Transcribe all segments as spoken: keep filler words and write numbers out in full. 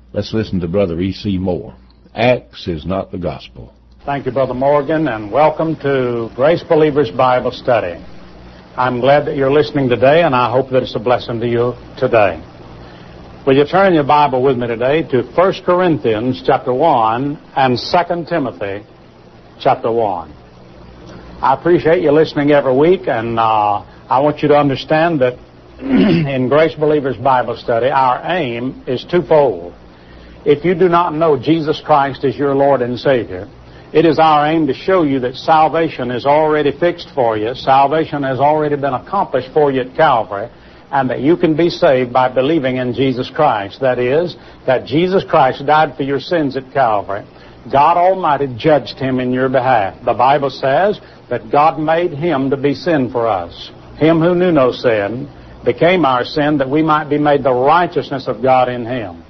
Let's listen to Brother E C Moore. Acts is not the gospel. Thank you, Brother Morgan, and welcome to Grace Believers Bible Study. I'm glad that you're listening today, and I hope that it's a blessing to you today. Will you turn your Bible with me today to First Corinthians chapter one and Second Timothy chapter one. I appreciate you listening every week, and uh, I want you to understand that in Grace Believers Bible Study, our aim is twofold. If you do not know Jesus Christ as your Lord and Savior, it is our aim to show you that salvation is already fixed for you. Salvation has already been accomplished for you at Calvary, and that you can be saved by believing in Jesus Christ. That is, that Jesus Christ died for your sins at Calvary. God Almighty judged him in your behalf. The Bible says that God made him to be sin for us. Him who knew no sin became our sin, that we might be made the righteousness of God in him.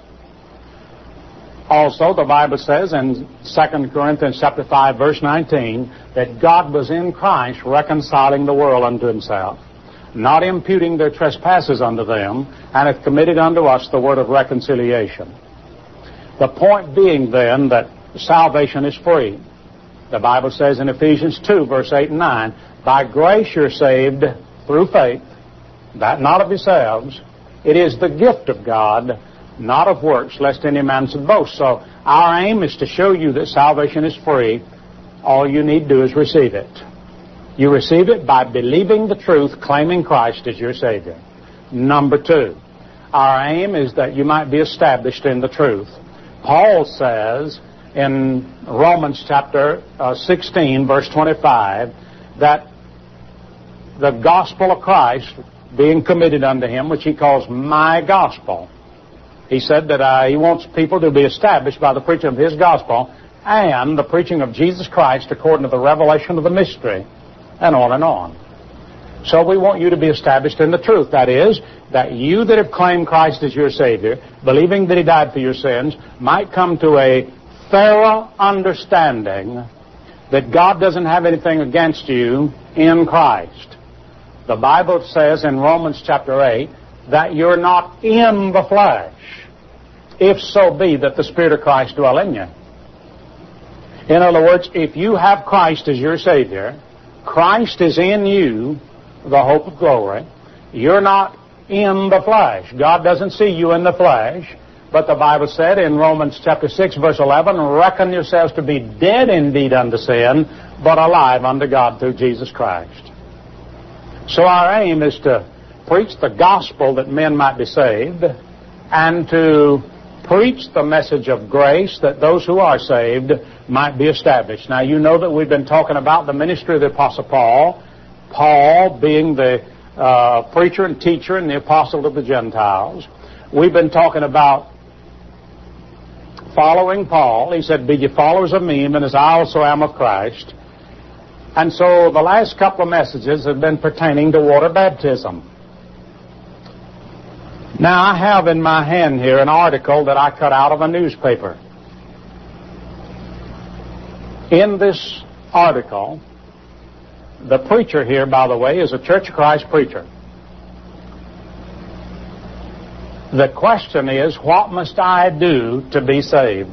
Also, the Bible says in Second Corinthians chapter five, verse nineteen, that God was in Christ reconciling the world unto himself, not imputing their trespasses unto them, and hath committed unto us the word of reconciliation. The point being then that salvation is free. The Bible says in Ephesians two, verse eight and nine, by grace you're saved through faith, that not of yourselves. It is the gift of God, not of works, lest any man should boast. So our aim is to show you that salvation is free. All you need to do is receive it. You receive it by believing the truth, claiming Christ as your Savior. Number two, our aim is that you might be established in the truth. Paul says in Romans chapter uh, sixteen, verse twenty-five, that the gospel of Christ being committed unto him, which he calls my gospel. He said that uh, he wants people to be established by the preaching of his gospel and the preaching of Jesus Christ according to the revelation of the mystery, and on and on. So we want you to be established in the truth. That is, that you that have claimed Christ as your Savior, believing that he died for your sins, might come to a thorough understanding that God doesn't have anything against you in Christ. The Bible says in Romans chapter eight that you're not in the flesh, if so be that the Spirit of Christ dwell in you. In other words, if you have Christ as your Savior, Christ is in you, the hope of glory. You're not in the flesh. God doesn't see you in the flesh. But the Bible said in Romans chapter six, verse eleven, reckon yourselves to be dead indeed unto sin, but alive unto God through Jesus Christ. So our aim is to preach the gospel that men might be saved, and to preach the message of grace that those who are saved might be established. Now, you know that we've been talking about the ministry of the Apostle Paul, Paul being the uh, preacher and teacher and the apostle of the Gentiles. We've been talking about following Paul. He said, be ye followers of me, even as I also am of Christ. And so the last couple of messages have been pertaining to water baptism. Now, I have in my hand here an article that I cut out of a newspaper. In this article, the preacher here, by the way, is a Church of Christ preacher. The question is, what must I do to be saved?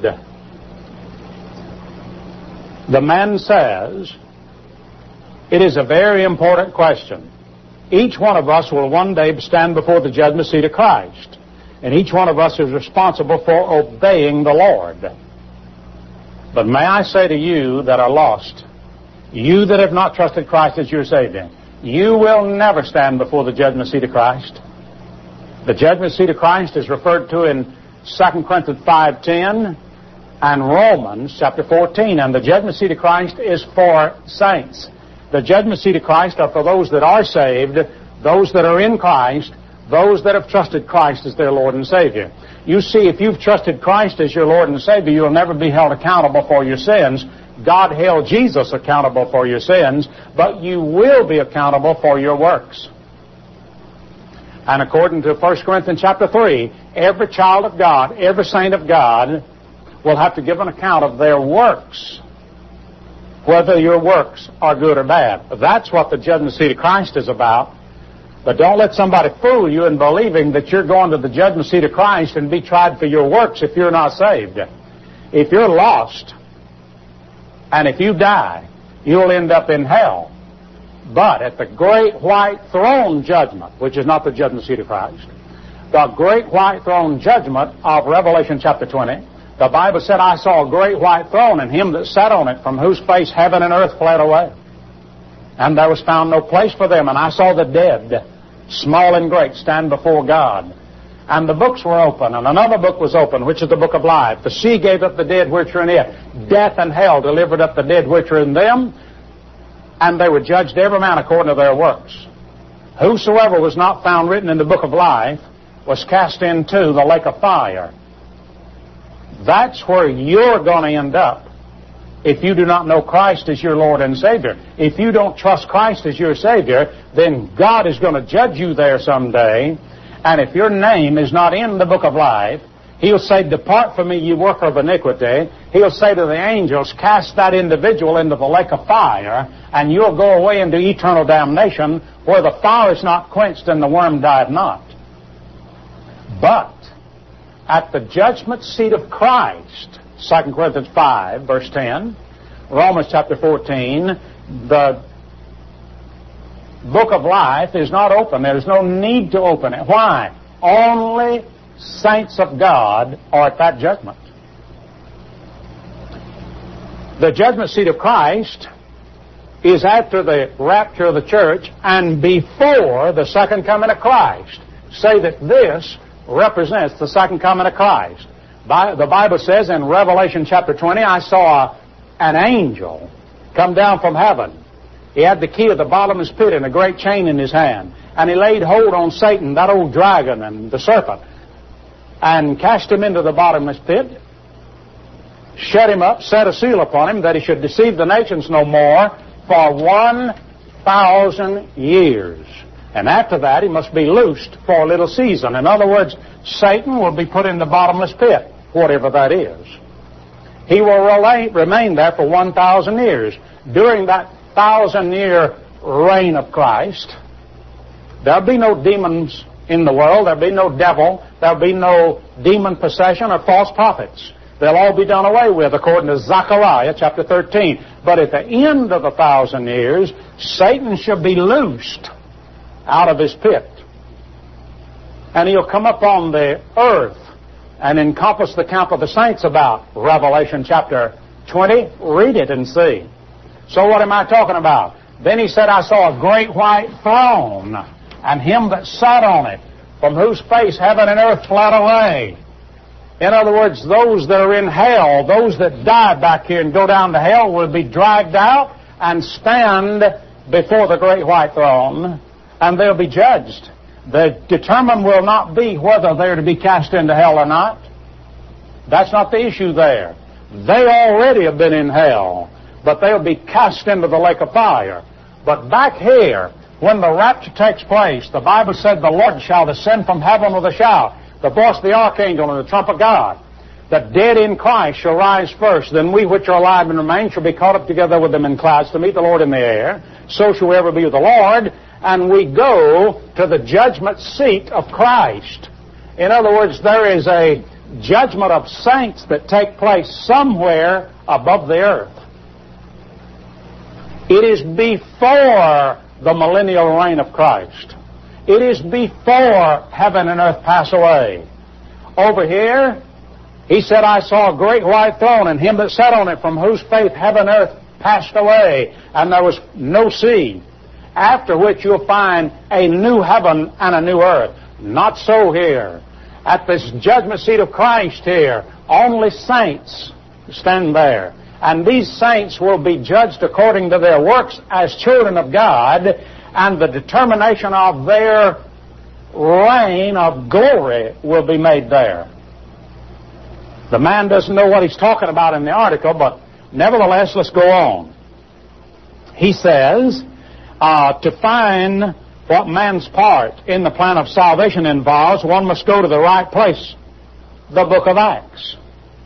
The man says, it is a very important question. Each one of us will one day stand before the judgment seat of Christ. And each one of us is responsible for obeying the Lord. But may I say to you that are lost, you that have not trusted Christ as your Savior, you will never stand before the judgment seat of Christ. The judgment seat of Christ is referred to in Second Corinthians five ten and Romans chapter fourteen. And the judgment seat of Christ is for saints. The judgment seat of Christ are for those that are saved, those that are in Christ, those that have trusted Christ as their Lord and Savior. You see, if you've trusted Christ as your Lord and Savior, you'll never be held accountable for your sins. God held Jesus accountable for your sins, but you will be accountable for your works. And according to First Corinthians chapter three, every child of God, every saint of God will have to give an account of their works, whether your works are good or bad. That's what the judgment seat of Christ is about. But don't let somebody fool you in believing that you're going to the judgment seat of Christ and be tried for your works if you're not saved. If you're lost, and if you die, you'll end up in hell. But at the great white throne judgment, which is not the judgment seat of Christ, the great white throne judgment of Revelation chapter twenty, the Bible said, I saw a great white throne, and him that sat on it, from whose face heaven and earth fled away. And there was found no place for them. And I saw the dead, small and great, stand before God. And the books were open, and another book was open, which is the book of life. The sea gave up the dead which were in it. Death and hell delivered up the dead which were in them, and they were judged every man according to their works. Whosoever was not found written in the book of life was cast into the lake of fire. That's where you're going to end up if you do not know Christ as your Lord and Savior. If you don't trust Christ as your Savior, then God is going to judge you there someday. And if your name is not in the book of life, He'll say, depart from me, you worker of iniquity. He'll say to the angels, cast that individual into the lake of fire, and you'll go away into eternal damnation, where the fire is not quenched and the worm dieth not. But at the judgment seat of Christ, Second Corinthians five, verse ten, Romans chapter fourteen, the book of life is not open. There's no need to open it. Why? Only saints of God are at that judgment. The judgment seat of Christ is after the rapture of the church and before the second coming of Christ. Say that this represents the second coming of Christ. The Bible says in Revelation chapter twenty, I saw an angel come down from heaven. He had the key of the bottomless pit and a great chain in his hand. And he laid hold on Satan, that old dragon and the serpent, and cast him into the bottomless pit, shut him up, set a seal upon him, that he should deceive the nations no more for one thousand years. And after that, he must be loosed for a little season. In other words, Satan will be put in the bottomless pit, whatever that is. He will remain there for one thousand years. During that thousand-year reign of Christ, there'll be no demons in the world. There'll be no devil. There'll be no demon possession or false prophets. They'll all be done away with, according to Zechariah chapter thirteen. But at the end of the thousand years, Satan shall be loosed out of his pit. And he'll come up on the earth and encompass the camp of the saints about. Revelation chapter twenty. Read it and see. So what am I talking about? Then he said, I saw a great white throne, and him that sat on it, from whose face heaven and earth fled away. In other words, those that are in hell, those that die back here and go down to hell, will be dragged out and stand before the great white throne, and they'll be judged. The determined will not be whether they're to be cast into hell or not. That's not the issue there. They already have been in hell, but they'll be cast into the lake of fire. But back here, when the rapture takes place, the Bible said the Lord shall descend from heaven with a shout, the voice of the archangel and the trump of God. The dead in Christ shall rise first. Then we which are alive and remain shall be caught up together with them in clouds to meet the Lord in the air. So shall we ever be with the Lord. And we go to the judgment seat of Christ. In other words, there is a judgment of saints that take place somewhere above the earth. It is before the millennial reign of Christ. It is before heaven and earth pass away. Over here, he said, I saw a great white throne, and him that sat on it, from whose face heaven and earth passed away, and there was no sea. After which you'll find a new heaven and a new earth. Not so here. At this judgment seat of Christ here, only saints stand there. And these saints will be judged according to their works as children of God, and the determination of their reign of glory will be made there. The man doesn't know what he's talking about in the article, but nevertheless, let's go on. He says, uh, to find what man's part in the plan of salvation involves, one must go to the right place, the book of Acts.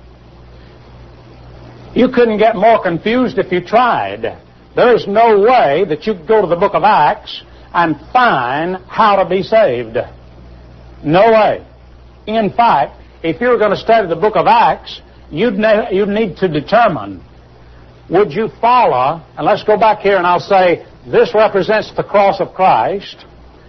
You couldn't get more confused if you tried. There is no way that you could go to the book of Acts and find how to be saved. No way. In fact, if you were going to study the book of Acts, you'd, ne- you'd need to determine, would you follow, and let's go back here and I'll say, this represents the cross of Christ.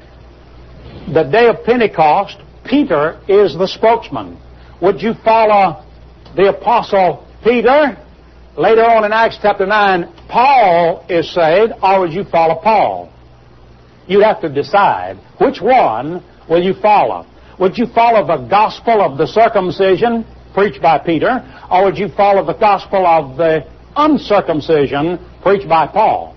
The day of Pentecost, Peter is the spokesman. Would you follow the Apostle Peter? Later on in Acts chapter nine, Paul is saved, or would you follow Paul? You have to decide which one will you follow. Would you follow the gospel of the circumcision preached by Peter, or would you follow the gospel of the uncircumcision preached by Paul?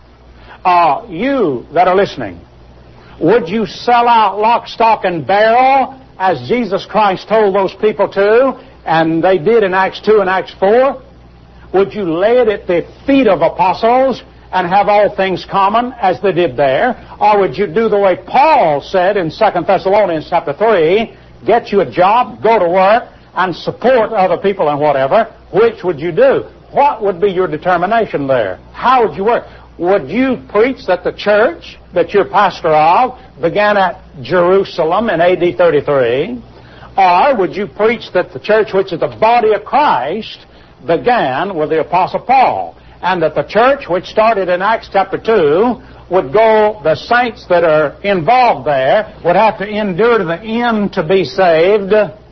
Uh, you that are listening, would you sell out lock, stock, and barrel as Jesus Christ told those people to, and they did in Acts two and Acts four? Would you lay it at the feet of apostles and have all things common as they did there? Or would you do the way Paul said in Second Thessalonians chapter three, get you a job, go to work, and support other people and whatever? Which would you do? What would be your determination there? How would you work? Would you preach that the church that you're pastor of began at Jerusalem in A D thirty-three? Or would you preach that the church, which is the body of Christ, began with the Apostle Paul, and that the church, which started in Acts chapter two, would go, the saints that are involved there would have to endure to the end to be saved,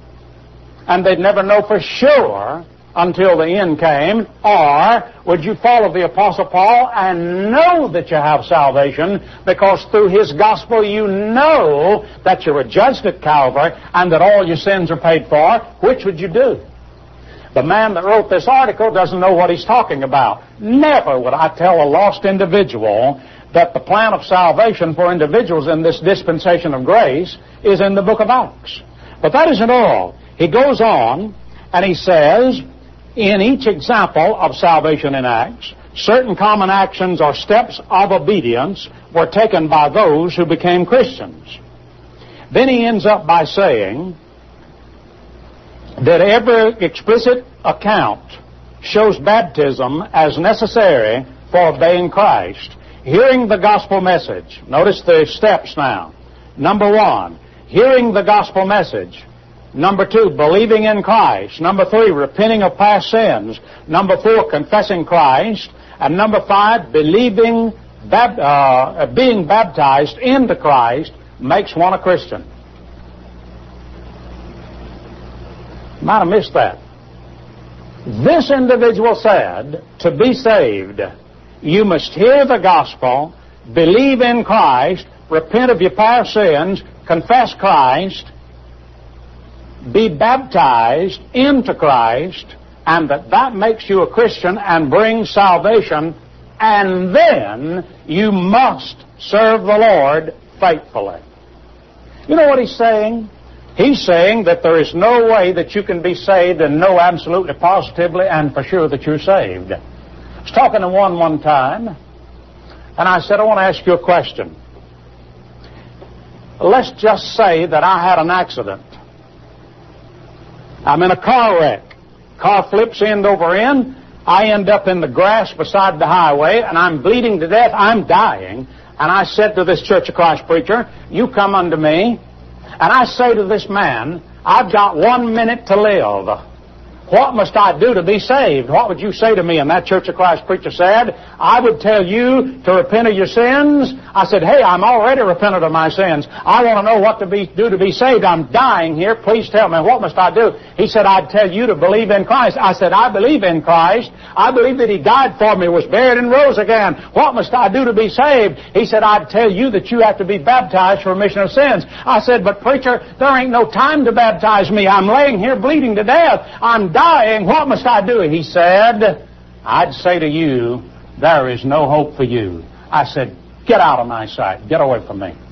and they'd never know for sure until the end came? Or would you follow the Apostle Paul and know that you have salvation because through his gospel you know that you were judged at Calvary and that all your sins are paid for? Which would you do? The man that wrote this article doesn't know what he's talking about. Never would I tell a lost individual that the plan of salvation for individuals in this dispensation of grace is in the book of Acts. But that isn't all. He goes on and he says, in each example of salvation in Acts, certain common actions or steps of obedience were taken by those who became Christians. Then he ends up by saying that every explicit account shows baptism as necessary for obeying Christ. Hearing the gospel message. Notice the steps now. Number one, hearing the gospel message. Number two, believing in Christ. Number three, repenting of past sins. Number four, confessing Christ. And number five, believing, bab- uh, being baptized into Christ makes one a Christian. Might have missed that. This individual said, to be saved, you must hear the gospel, believe in Christ, repent of your past sins, confess Christ, be baptized into Christ, and that that makes you a Christian and brings salvation, and then you must serve the Lord faithfully. You know what he's saying? He's saying that there is no way that you can be saved and know absolutely positively and for sure that you're saved. I was talking to one one time, and I said, I want to ask you a question. Let's just say that I had an accident. I'm in a car wreck. Car flips end over end. I end up in the grass beside the highway, and I'm bleeding to death. I'm dying. And I said to this Church of Christ preacher, you come unto me. And I say to this man, I've got one minute to live. What must I do to be saved? What would you say to me? And that Church of Christ preacher said, I would tell you to repent of your sins. I said, hey, I'm already repentant of my sins. I want to know what to be, do to be saved. I'm dying here. Please tell me, what must I do? He said, I'd tell you to believe in Christ. I said, I believe in Christ. I believe that He died for me, was buried, and rose again. What must I do to be saved? He said, I'd tell you that you have to be baptized for remission of sins. I said, but preacher, there ain't no time to baptize me. I'm laying here bleeding to death. I'm dying. What must I do? He said, I'd say to you, there is no hope for you. I said, get out of my sight. Get away from me.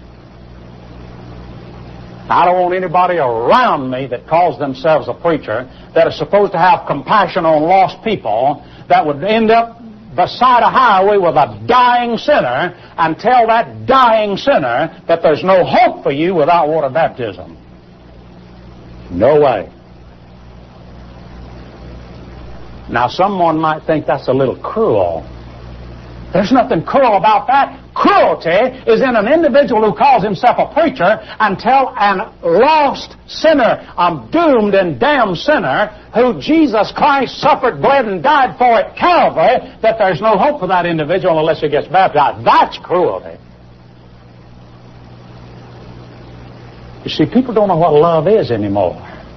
I don't want anybody around me that calls themselves a preacher that is supposed to have compassion on lost people that would end up beside a highway with a dying sinner and tell that dying sinner that there's no hope for you without water baptism. No way. Now, someone might think that's a little cruel. There's nothing cruel about that. Cruelty is in an individual who calls himself a preacher and tell an lost sinner, a doomed and damned sinner, who Jesus Christ suffered, bled, and died for at Calvary, that there's no hope for that individual unless he gets baptized. That's cruelty. You see, people don't know what love is anymore.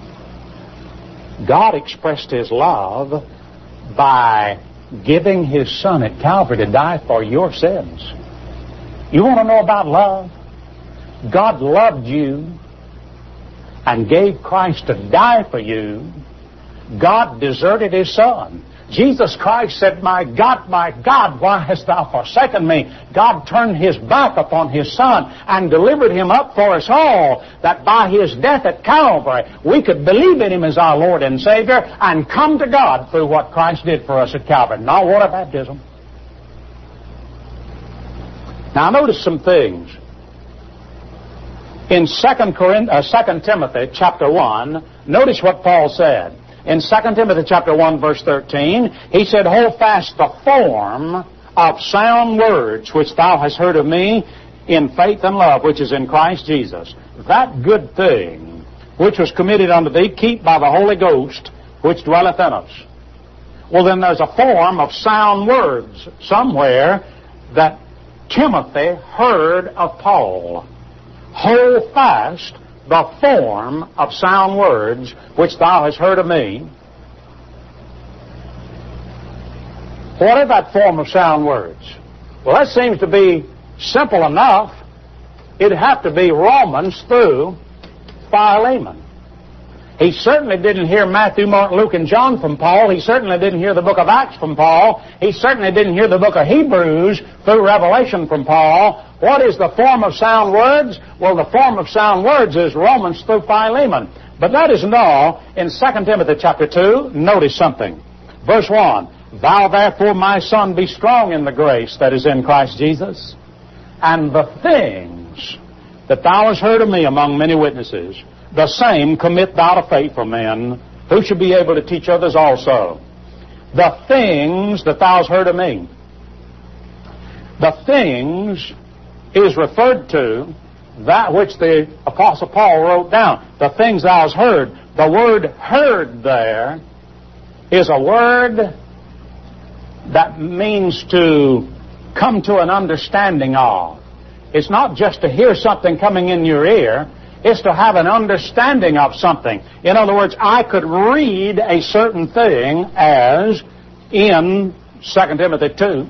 God expressed His love by giving His Son at Calvary to die for your sins. You want to know about love? God loved you and gave Christ to die for you. God deserted His Son. Jesus Christ said, "My God, my God, why hast thou forsaken me?" God turned His back upon His Son and delivered Him up for us all, that by His death at Calvary we could believe in Him as our Lord and Savior and come to God through what Christ did for us at Calvary. Now, water baptism. Now, notice some things. In Second Timothy chapter one, notice what Paul said. In Second Timothy chapter one, verse thirteen, he said, "Hold fast the form of sound words which thou hast heard of me in faith and love which is in Christ Jesus. That good thing which was committed unto thee, keep by the Holy Ghost which dwelleth in us." Well, then there's a form of sound words somewhere that Timothy heard of Paul. Hold fast the form of sound words which thou hast heard of me. What is that form of sound words? Well, that seems to be simple enough. It'd have to be Romans through Philemon. He certainly didn't hear Matthew, Mark, Luke, and John from Paul. He certainly didn't hear the book of Acts from Paul. He certainly didn't hear the book of Hebrews through Revelation from Paul. What is the form of sound words? Well, the form of sound words is Romans through Philemon. But that isn't all. In Second Timothy chapter two, notice something. Verse one, "Thou therefore, my son, be strong in the grace that is in Christ Jesus, and the things that thou hast heard of me among many witnesses, the same commit thou to faithful men, who should be able to teach others also." The things that thou hast heard of me. The things is referred to that which the Apostle Paul wrote down. The things thou hast heard. The word heard there is a word that means to come to an understanding of. It's not just to hear something coming in your ear. It's to have an understanding of something. In other words, I could read a certain thing as in Second Timothy two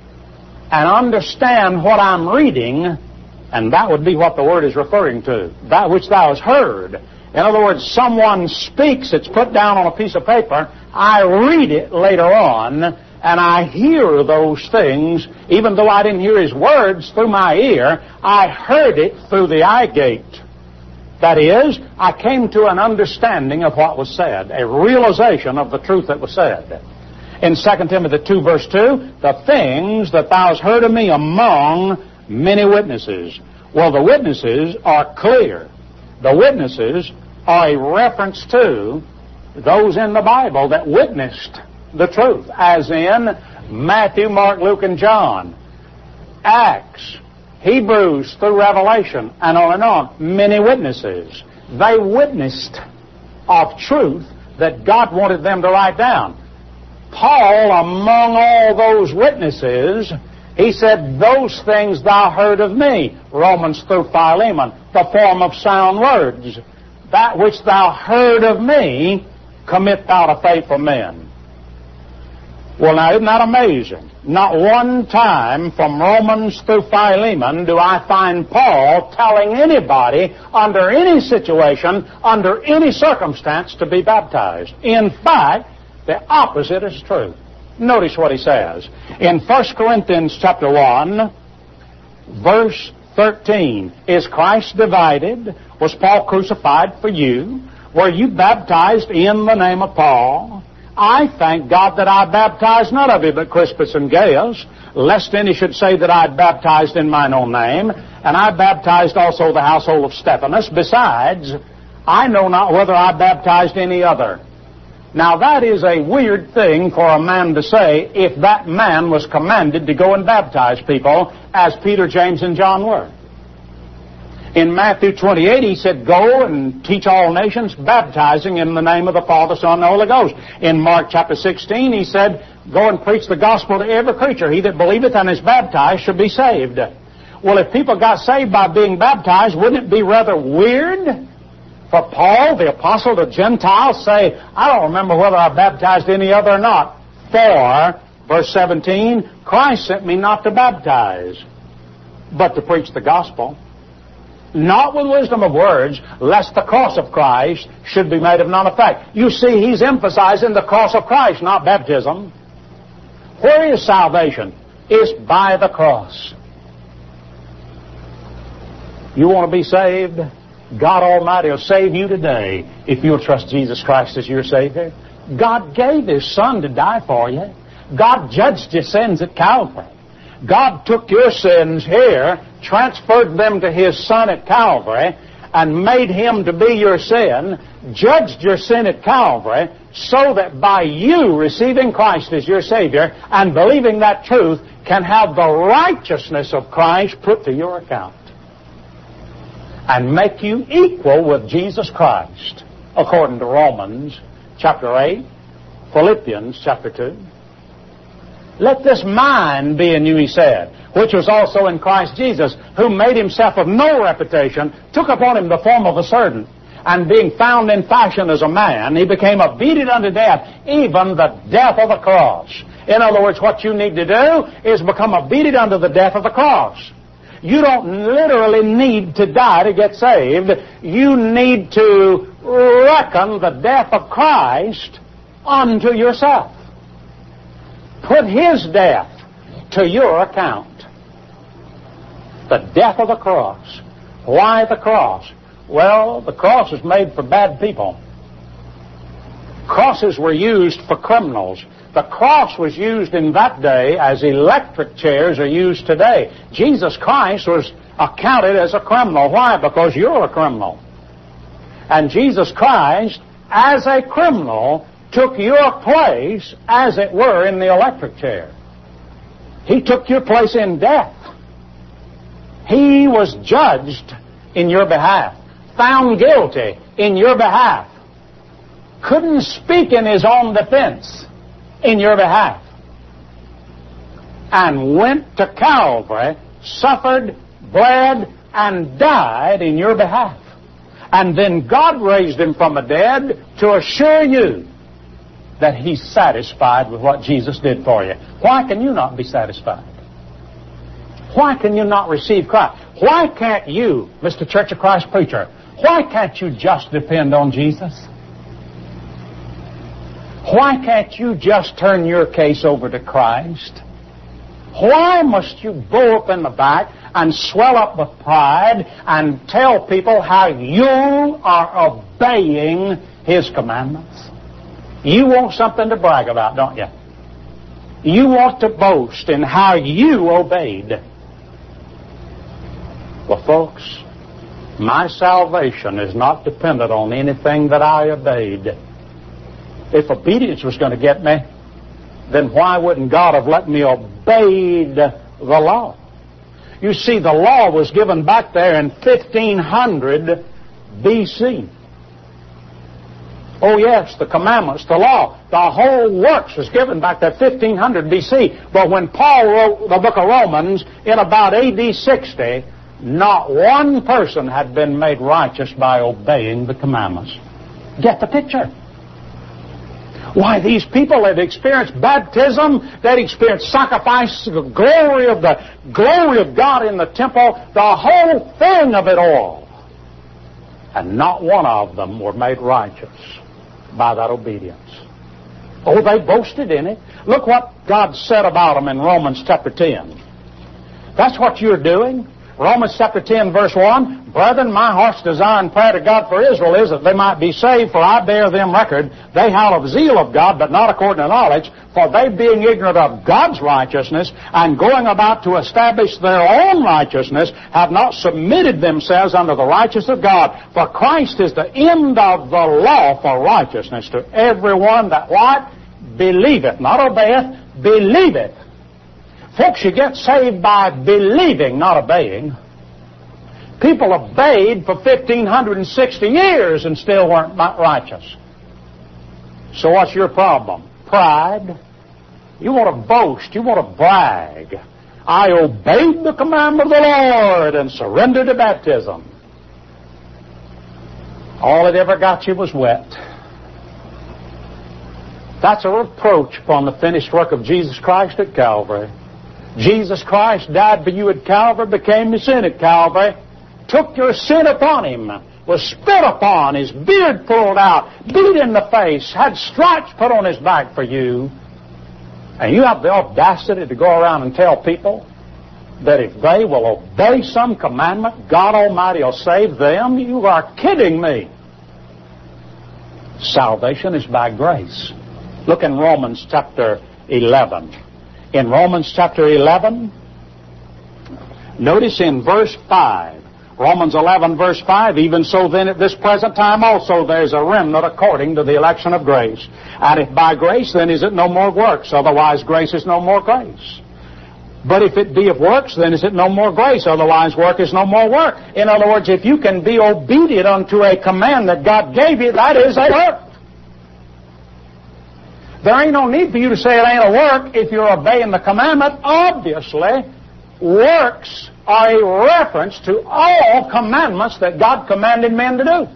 and understand what I'm reading, and that would be what the word is referring to. That which thou hast heard. In other words, someone speaks, it's put down on a piece of paper, I read it later on, and I hear those things, even though I didn't hear his words through my ear, I heard it through the eye gate. That is, I came to an understanding of what was said, a realization of the truth that was said. In Second Timothy two, verse two, "The things that thou hast heard of me among many witnesses." Well, the witnesses are clear. The witnesses are a reference to those in the Bible that witnessed the truth, as in Matthew, Mark, Luke, and John, Acts, Hebrews through Revelation, and on and on. Many witnesses. They witnessed of truth that God wanted them to write down. Paul, among all those witnesses, he said, "Those things thou heard of me," Romans through Philemon, the form of sound words. "That which thou heard of me, commit thou to faithful men." Well, now, isn't that amazing? Not one time from Romans through Philemon do I find Paul telling anybody, under any situation, under any circumstance, to be baptized. In fact, the opposite is true. Notice what he says. In First Corinthians chapter one, verse thirteen, "Is Christ divided? Was Paul crucified for you? Were you baptized in the name of Paul? I thank God that I baptized none of you but Crispus and Gaius, lest any should say that I baptized in mine own name, and I baptized also the household of Stephanas. Besides, I know not whether I baptized any other." Now that is a weird thing for a man to say if that man was commanded to go and baptize people as Peter, James, and John were. In Matthew twenty-eight, he said, go and teach all nations, baptizing in the name of the Father, Son, and the Holy Ghost. In Mark chapter sixteen, he said, go and preach the gospel to every creature. He that believeth and is baptized shall be saved. Well, if people got saved by being baptized, wouldn't it be rather weird for Paul, the apostle to Gentiles, say, I don't remember whether I baptized any other or not. For, verse seventeen, Christ sent me not to baptize, but to preach the gospel. Not with wisdom of words, lest the cross of Christ should be made of none effect. You see, he's emphasizing the cross of Christ, not baptism. Where is salvation? It's by the cross. You want to be saved? God Almighty will save you today if you'll trust Jesus Christ as your Savior. God gave His Son to die for you. God judged your sins at Calvary. God took your sins here, transferred them to His Son at Calvary, and made Him to be your sin, judged your sin at Calvary, so that by you receiving Christ as your Savior and believing that truth can have the righteousness of Christ put to your account and make you equal with Jesus Christ, according to Romans chapter eight, Philippians chapter two. Let this mind be in you, he said, which was also in Christ Jesus, who made himself of no reputation, took upon him the form of a servant, and being found in fashion as a man, he became obedient unto death, even the death of the cross. In other words, what you need to do is become obedient unto the death of the cross. You don't literally need to die to get saved. You need to reckon the death of Christ unto yourself. Put His death to your account. The death of the cross. Why the cross? Well, the cross is made for bad people. Crosses were used for criminals. The cross was used in that day as electric chairs are used today. Jesus Christ was accounted as a criminal. Why? Because you're a criminal. And Jesus Christ, as a criminal, took your place, as it were, in the electric chair. He took your place in death. He was judged in your behalf, found guilty in your behalf, couldn't speak in His own defense in your behalf, and went to Calvary, suffered, bled, and died in your behalf. And then God raised Him from the dead to assure you that He's satisfied with what Jesus did for you. Why can you not be satisfied? Why can you not receive Christ? Why can't you, Mister Church of Christ preacher, why can't you just depend on Jesus? Why can't you just turn your case over to Christ? Why must you go up in the back and swell up with pride and tell people how you are obeying His commandments? You want something to brag about, don't you? You want to boast in how you obeyed. Well, folks, my salvation is not dependent on anything that I obeyed. If obedience was going to get me, then why wouldn't God have let me obey the law? You see, the law was given back there in fifteen hundred B C Oh, yes, the commandments, the law, the whole works was given back there fifteen hundred B C But when Paul wrote the book of Romans in about A D sixty, not one person had been made righteous by obeying the commandments. Get the picture? Why, these people had experienced baptism, they'd experienced sacrifice, the glory of the glory of God in the temple, the whole thing of it all. And not one of them were made righteous by that obedience. Oh, they boasted in it. Look what God said about them in Romans chapter ten. That's what you're doing. Romans chapter ten, verse one, Brethren, my heart's desire and prayer to God for Israel is that they might be saved, for I bear them record. They have of zeal of God, but not according to knowledge. For they, being ignorant of God's righteousness, and going about to establish their own righteousness, have not submitted themselves unto the righteousness of God. For Christ is the end of the law for righteousness to everyone that what? Believeth. Not obeyeth, believeth. Folks, you get saved by believing, not obeying. People obeyed for fifteen sixty years and still weren't righteous. So what's your problem? Pride. You want to boast. You want to brag. I obeyed the commandment of the Lord and surrendered to baptism. All it ever got you was wet. That's a reproach upon the finished work of Jesus Christ at Calvary. Jesus Christ died for you at Calvary, became your sin at Calvary, took your sin upon Him, was spit upon, His beard pulled out, beat in the face, had stripes put on His back for you. And you have the audacity to go around and tell people that if they will obey some commandment, God Almighty will save them? You are kidding me. Salvation is by grace. Look in Romans chapter eleven. In Romans chapter eleven, notice in verse five, Romans eleven verse five, even so then at this present time also there's a remnant according to the election of grace. And if by grace, then is it no more works, otherwise grace is no more grace. But if it be of works, then is it no more grace, otherwise work is no more work. In other words, if you can be obedient unto a command that God gave you, that is a work. There ain't no need for you to say it ain't a work if you're obeying the commandment. Obviously, works are a reference to all commandments that God commanded men to do.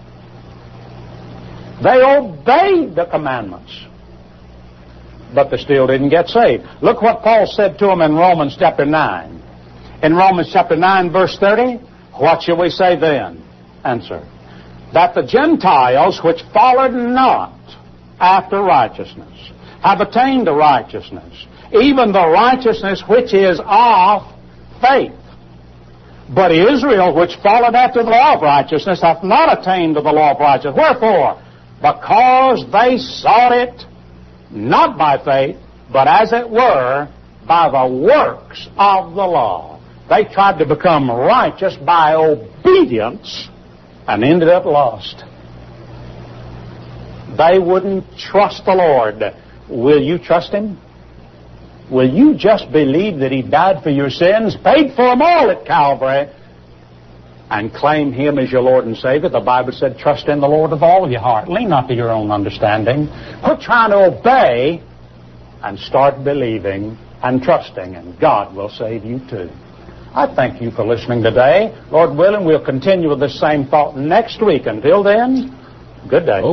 They obeyed the commandments, but they still didn't get saved. Look what Paul said to them in Romans chapter nine. In Romans chapter nine, verse thirty, what shall we say then? Answer, that the Gentiles which followed not after righteousness have attained to righteousness, even the righteousness which is of faith. But Israel, which followed after the law of righteousness, hath not attained to the law of righteousness. Wherefore? Because they sought it not by faith, but as it were, by the works of the law. They tried to become righteous by obedience and ended up lost. They wouldn't trust the Lord. Will you trust Him? Will you just believe that He died for your sins, paid for them all at Calvary, and claim Him as your Lord and Savior? The Bible said, trust in the Lord with all of your heart. Lean not to your own understanding. Quit trying to obey and start believing and trusting, and God will save you too. I thank you for listening today. Lord willing, we'll continue with the same thought next week. Until then, good day.